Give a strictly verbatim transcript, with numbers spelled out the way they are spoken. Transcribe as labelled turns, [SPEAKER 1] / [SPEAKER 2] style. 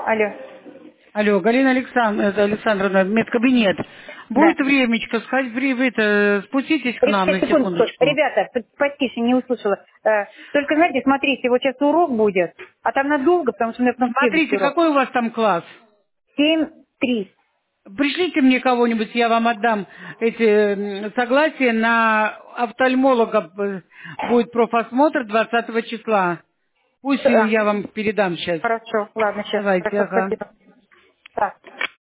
[SPEAKER 1] Алло.
[SPEAKER 2] Алло, Галина Александ- это Александровна, медкабинет.
[SPEAKER 1] Да.
[SPEAKER 2] Будет времечко, сказать, вы, вы это, спуститесь к
[SPEAKER 1] Ре-
[SPEAKER 2] нам
[SPEAKER 1] Сейчас,
[SPEAKER 2] на
[SPEAKER 1] секундочку.
[SPEAKER 2] секундочку.
[SPEAKER 1] Ребята, п- потише, не услышала. Э, Только, знаете, смотрите, вот сейчас урок будет, а там надолго, потому что у меня потом следующий
[SPEAKER 2] Смотрите,
[SPEAKER 1] урок.
[SPEAKER 2] какой у вас там класс?
[SPEAKER 1] Семь три.
[SPEAKER 2] Пришлите мне кого-нибудь, я вам отдам эти м, согласия на офтальмолога. э, Будет профосмотр двадцатого числа. Пусть
[SPEAKER 1] А,
[SPEAKER 2] я вам передам сейчас.
[SPEAKER 1] хорошо, ладно, сейчас.
[SPEAKER 2] Давайте,
[SPEAKER 1] Хорошо,
[SPEAKER 2] ага.
[SPEAKER 1] спасибо. Так.